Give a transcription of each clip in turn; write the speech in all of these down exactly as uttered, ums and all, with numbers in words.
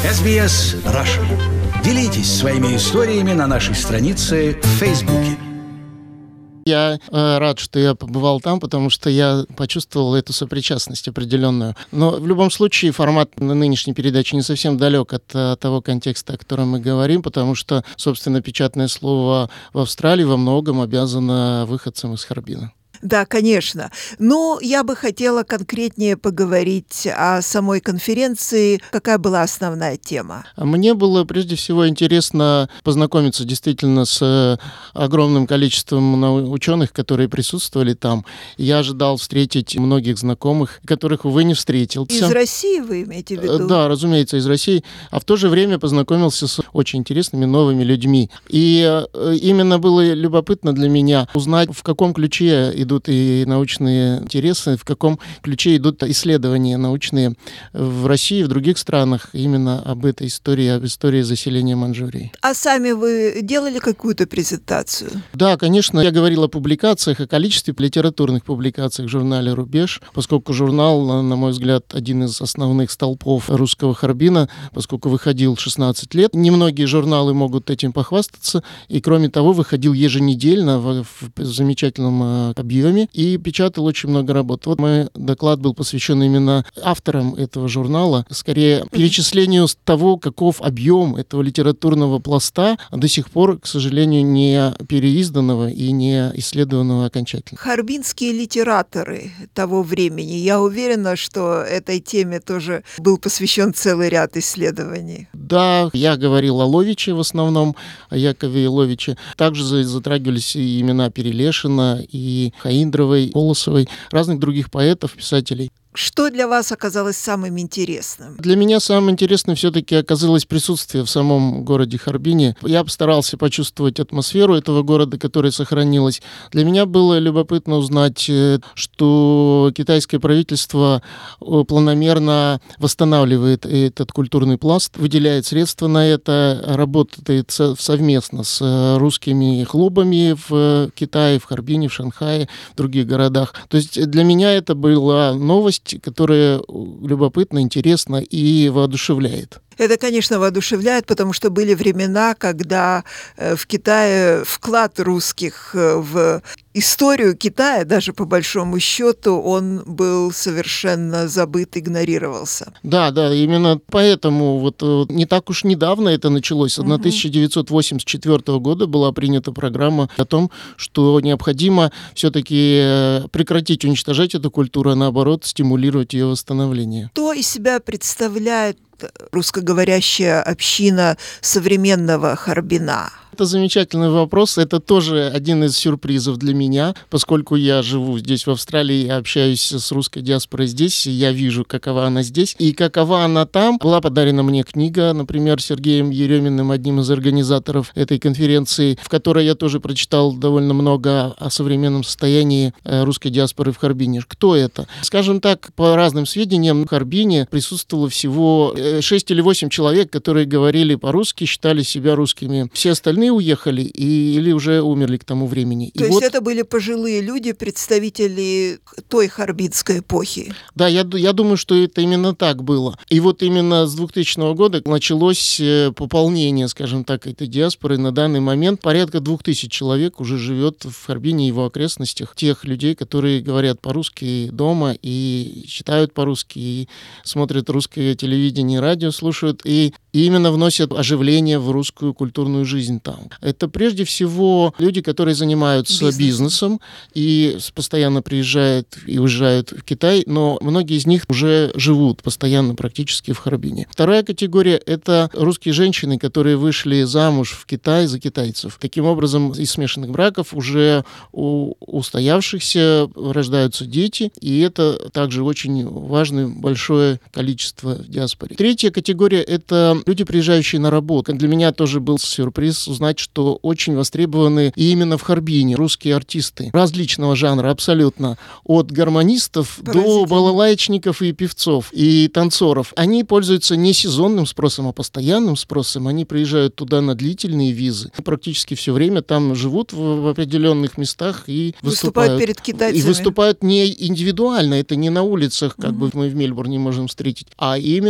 эс би эс Russian. Делитесь своими историями на нашей странице в Фейсбуке. Я э, рад, что я побывал там, потому что я почувствовал эту сопричастность определенную. Но в любом случае формат нынешней передачи не совсем далек от, от того контекста, о котором мы говорим, потому что, собственно, печатное слово в Австралии во многом обязано выходцам из Харбина. Да, конечно. Но я бы хотела конкретнее поговорить о самой конференции. Какая была основная тема? Мне было прежде всего интересно познакомиться действительно с огромным количеством ученых, которые присутствовали там. Я ожидал встретить многих знакомых, которых, увы, не встретился. Из России вы имеете в виду? Да, разумеется, из России. А в то же время познакомился с очень интересными новыми людьми. И именно было любопытно для меня узнать, в каком ключе идут и научные интересы, в каком ключе идут исследования научные в России и в других странах именно об этой истории, об истории заселения Маньчжурии. А сами вы делали какую-то презентацию? Да, конечно, я говорил о публикациях, о количестве литературных публикаций в журнале «Рубеж», поскольку журнал, на мой взгляд, один из основных столпов русского Харбина, поскольку выходил шестнадцать лет. Немногие журналы могут этим похвастаться, и, кроме того, выходил еженедельно в, в замечательном объеме и печатал очень много работ. Вот мой доклад был посвящен именно авторам этого журнала, скорее перечислению того, каков объем этого литературного пласта, до сих пор, к сожалению, не переизданного и не исследованного окончательно. Харбинские литераторы того времени. Я уверена, что этой теме тоже был посвящен целый ряд исследований. Да, я говорил о Ловиче в основном, о Якове Ловиче. Также затрагивались и имена Перелешина, и Хаиндровой, Колосовой, разных других поэтов, писателей. Что для вас оказалось самым интересным? Для меня самым интересным все-таки оказалось присутствие в самом городе Харбине. Я постарался почувствовать атмосферу этого города, которая сохранилась. Для меня было любопытно узнать, что китайское правительство планомерно восстанавливает этот культурный пласт, выделяет средства на это, работает совместно с русскими клубами в Китае, в Харбине, в Шанхае, в других городах. То есть для меня это была новость, которая любопытна, интересна и воодушевляет. Это, конечно, воодушевляет, потому что были времена, когда в Китае вклад русских в историю Китая, даже по большому счету, он был совершенно забыт, игнорировался. Да, да, именно поэтому вот не так уж недавно это началось. С тысяча девятьсот восемьдесят четвёртого года была принята программа о том, что необходимо все-таки прекратить уничтожать эту культуру, а наоборот стимулировать ее восстановление. Что из себя представляет русскоговорящая община современного Харбина? Это замечательный вопрос. Это тоже один из сюрпризов для меня, поскольку я живу здесь, в Австралии, я общаюсь с русской диаспорой здесь, и я вижу, какова она здесь и какова она там. Была подарена мне книга, например, Сергеем Ереминым, одним из организаторов этой конференции, в которой я тоже прочитал довольно много о современном состоянии русской диаспоры в Харбине. Кто это? Скажем так, по разным сведениям, в Харбине присутствовало всего шесть или восемь человек, которые говорили по-русски, считали себя русскими. Все остальные уехали и, или уже умерли к тому времени. То и есть вот, это были пожилые люди, представители той харбинской эпохи? Да, я, я думаю, что это именно так было. И вот именно с двухтысячного года началось пополнение, скажем так, этой диаспоры. На данный момент порядка двух тысяч человек уже живет в Харбине и его окрестностях. Тех людей, которые говорят по-русски дома и читают по-русски, и смотрят русское телевидение, радио слушают, и, и именно вносят оживление в русскую культурную жизнь там. Это прежде всего люди, которые занимаются бизнесом, бизнесом и постоянно приезжают и уезжают в Китай, но многие из них уже живут постоянно практически в Харбине. Вторая категория — это русские женщины, которые вышли замуж в Китай за китайцев. Таким образом, из смешанных браков уже у устоявшихся рождаются дети, и это также очень важное большое количество в диаспоре. Третья категория — это люди, приезжающие на работу. Для меня тоже был сюрприз узнать, что очень востребованы и именно в Харбине русские артисты различного жанра, абсолютно. От гармонистов до балалайчников и певцов, и танцоров. Они пользуются не сезонным спросом, а постоянным спросом. Они приезжают туда на длительные визы. Практически все время там живут в, в определенных местах и выступают. Выступают перед китайцами. И выступают не индивидуально, это не на улицах, как угу. бы мы в Мельбурне можем встретить, а именно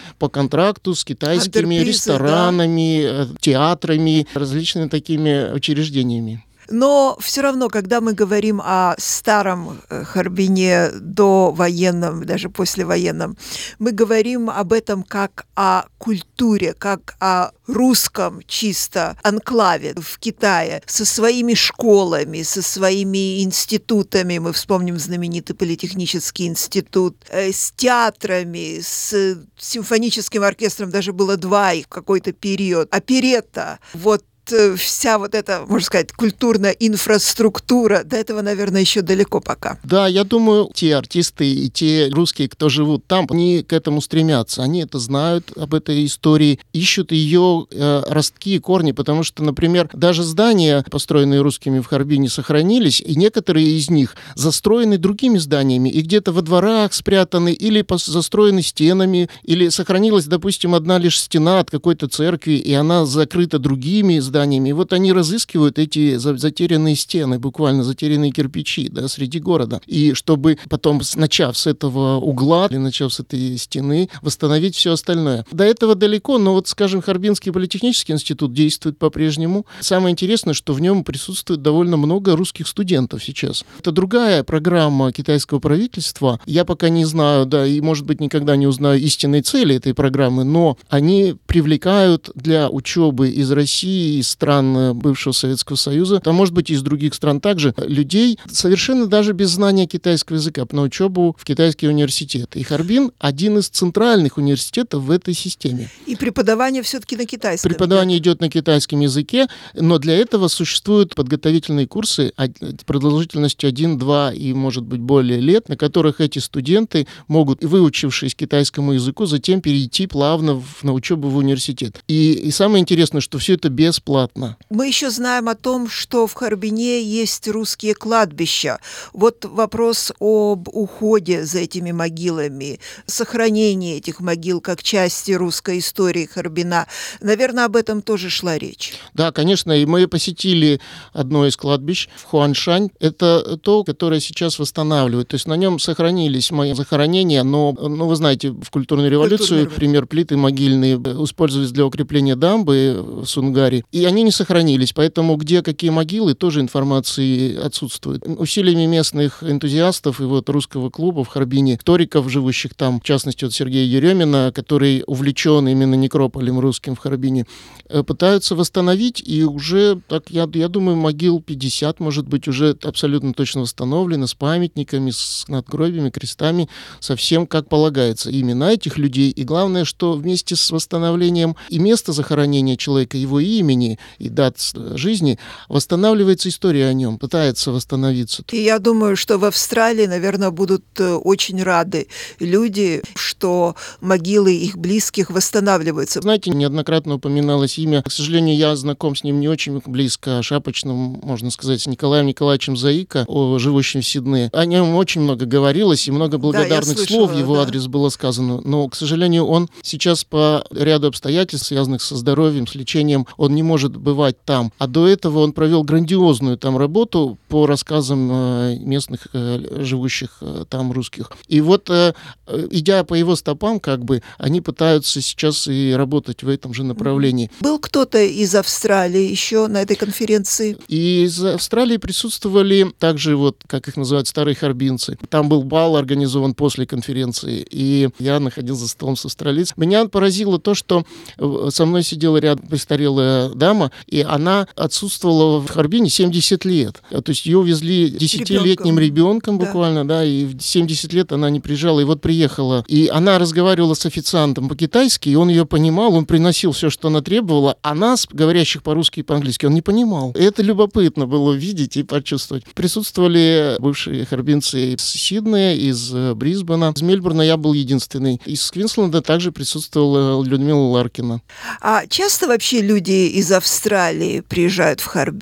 по контракту с китайскими Антерпризы, ресторанами, да. театрами, различными такими учреждениями. Но все равно, когда мы говорим о старом Харбине довоенном, даже послевоенном, мы говорим об этом как о культуре, как о русском чисто анклаве в Китае, со своими школами, со своими институтами. Мы вспомним знаменитый политехнический институт, с театрами, с симфоническим оркестром, даже было два их в какой-то период. Оперетта, вот вся вот эта, можно сказать, культурная инфраструктура, до этого, наверное, еще далеко пока. Да, я думаю, те артисты и те русские, кто живут там, они к этому стремятся. Они это знают, об этой истории, ищут ее э, ростки и корни, потому что, например, даже здания, построенные русскими в Харбине, сохранились, и некоторые из них застроены другими зданиями, и где-то во дворах спрятаны, или застроены стенами, или сохранилась, допустим, одна лишь стена от какой-то церкви, и она закрыта другими зданиями. И вот они разыскивают эти затерянные стены, буквально затерянные кирпичи, да, среди города. И чтобы потом, начав с этого угла или начав с этой стены, восстановить все остальное. До этого далеко, но вот, скажем, Харбинский политехнический институт действует по-прежнему. Самое интересное, что в нем присутствует довольно много русских студентов сейчас. Это другая программа китайского правительства. Я пока не знаю, да, и, может быть, никогда не узнаю истинной цели этой программы, но они привлекают для учебы из России, из стран бывшего Советского Союза, а может быть и из других стран также, людей совершенно даже без знания китайского языка на учебу в китайские университеты. И Харбин один из центральных университетов в этой системе. И преподавание все-таки на китайском. Преподавание идет на китайском языке, но для этого существуют подготовительные курсы продолжительностью один-два и, может быть, более лет, на которых эти студенты могут, выучившись китайскому языку, затем перейти плавно в, на учебу в университет. И, и самое интересное, что все это бесплатно. Мы еще знаем о том, что в Харбине есть русские кладбища. Вот вопрос об уходе за этими могилами, сохранении этих могил как части русской истории Харбина. Наверное, об этом тоже шла речь. Да, конечно, и мы посетили одно из кладбищ в Хуаншань. Это то, которое сейчас восстанавливают. То есть на нем сохранились мои захоронения, но, ну, вы знаете, в культурную революцию, например, плиты могильные использовались для укрепления дамбы в Сунгаре. И они не сохранились, поэтому где какие могилы, тоже информации отсутствует. Усилиями местных энтузиастов и вот русского клуба в Харбине, историков, живущих там, в частности, от Сергея Еремина, который увлечен именно некрополем русским в Харбине, пытаются восстановить, и уже, так я, я думаю, могил пятьдесят, может быть, уже абсолютно точно восстановлено, с памятниками, с надгробиями, крестами, совсем как полагается. И имена этих людей, и главное, что вместе с восстановлением и места захоронения человека, его имени, и дат жизни, восстанавливается история о нем, пытается восстановиться. И я думаю, что в Австралии, наверное, будут очень рады люди, что могилы их близких восстанавливаются. Знаете, неоднократно упоминалось имя. К сожалению, я знаком с ним не очень близко, шапочным, можно сказать, с Николаем Николаевичем Заика, живущим в Сиднее. О нем очень много говорилось, и много благодарных да, слов в его да. адрес было сказано. Но, к сожалению, он сейчас по ряду обстоятельств, связанных со здоровьем, с лечением, он не может бывать там. А до этого он провел грандиозную там работу по рассказам э, местных э, живущих э, там русских. И вот, э, идя по его стопам, как бы, они пытаются сейчас и работать в этом же направлении. Был кто-то из Австралии еще на этой конференции? И из Австралии присутствовали также, вот, как их называют, старые харбинцы. Там был бал организован после конференции, и я находился за столом с австралийцем. Меня поразило то, что со мной сидела рядом престарелая дама, и она отсутствовала в Харбине семьдесят лет. То есть ее увезли десятилетним ребенком буквально, да. да, и в семьдесят лет она не приезжала, и вот приехала. И она разговаривала с официантом по-китайски, и он ее понимал, он приносил все, что она требовала, а нас, говорящих по-русски и по-английски, он не понимал. И это любопытно было видеть и почувствовать. Присутствовали бывшие харбинцы из Сиднея, из Брисбена. Из Мельбурна я был единственный. Из Квинсленда также присутствовала Людмила Ларкина. А часто вообще люди из Австралии приезжают в Харбин?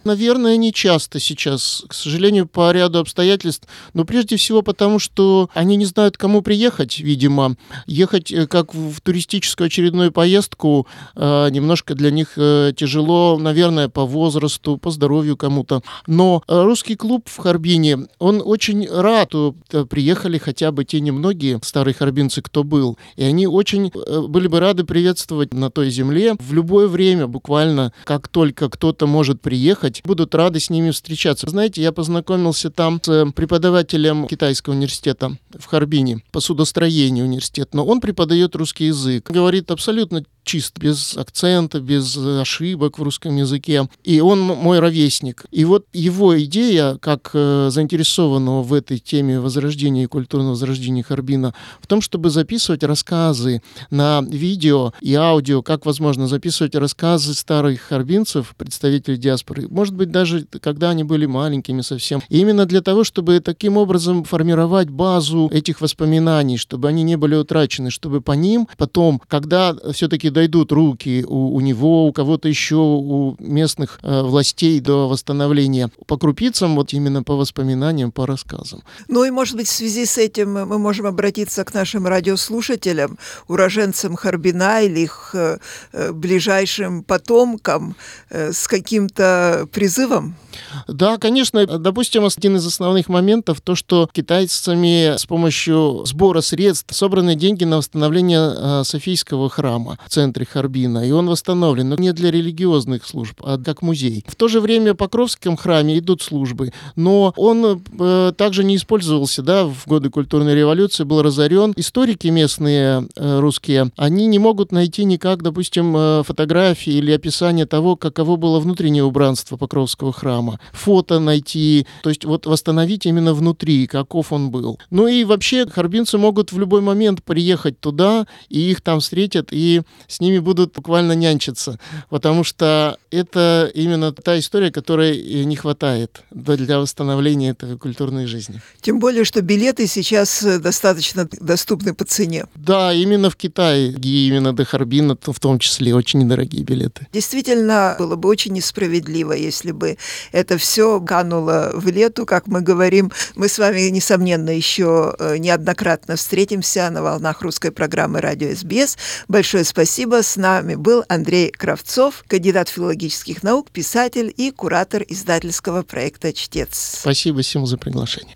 Наверное, не часто сейчас, к сожалению, по ряду обстоятельств, но прежде всего потому, что они не знают, к кому приехать, видимо. Ехать как в туристическую очередную поездку немножко для них тяжело, наверное, по возрасту, по здоровью кому-то. Но русский клуб в Харбине, он очень рад, что приехали хотя бы те немногие старые харбинцы, кто был. И они очень были бы рады приветствовать на той земле в любое время, буквально, как только кто-то может приехать, будут рады с ними встречаться. Знаете, я познакомился там с преподавателем китайского университета в Харбине, по судостроению университет, но он преподает русский язык, говорит абсолютно чисто, без акцента, без ошибок в русском языке. И он мой ровесник. И вот его идея, как э, заинтересованного в этой теме возрождения и культурного возрождения Харбина, в том, чтобы записывать рассказы на видео и аудио, как возможно записывать рассказы старых харбинцев, представителей диаспоры, может быть, даже когда они были маленькими совсем. И именно для того, чтобы таким образом формировать базу этих воспоминаний, чтобы они не были утрачены, чтобы по ним потом, когда все-таки дойдут руки у, у него, у кого-то еще, у местных э, властей до восстановления, по крупицам, вот именно по воспоминаниям, по рассказам. Ну и, может быть, в связи с этим мы можем обратиться к нашим радиослушателям, уроженцам Харбина или их э, ближайшим потомкам э, с каким-то призывом? Да, конечно. Допустим, один из основных моментов то, что китайцами с помощью сбора средств собраны деньги на восстановление э, Софийского храма в центре Харбина. И он восстановлен, но не для религиозных служб, а как музей. В то же время в Покровском храме идут службы, но он э, также не использовался, да, в годы культурной революции, был разорен. Историки местные, э, русские, они не могут найти никак, допустим, э, фотографии или описание того, каково было внутреннее убранство Покровского храма. Фото найти, то есть вот восстановить именно внутри, каков он был. Ну и вообще харбинцы могут в любой момент приехать туда, и их там встретят, и с ними будут буквально нянчиться, потому что это именно та история, которой не хватает для восстановления этой культурной жизни. Тем более, что билеты сейчас достаточно доступны по цене. Да, именно в Китае, и именно до Харбина в том числе, очень недорогие билеты. Действительно, было бы очень несправедливо, если бы это все кануло в лету, как мы говорим. Мы с вами, несомненно, еще неоднократно встретимся на волнах русской программы «Радио СБС». Большое спасибо. С нами был Андрей Кравцов, кандидат филологических наук, писатель и куратор издательского проекта «Чтец». Спасибо всем за приглашение.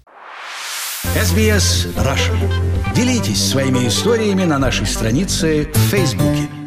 эс би эс Russian. Делитесь своими историями на нашей странице в Фейсбуке.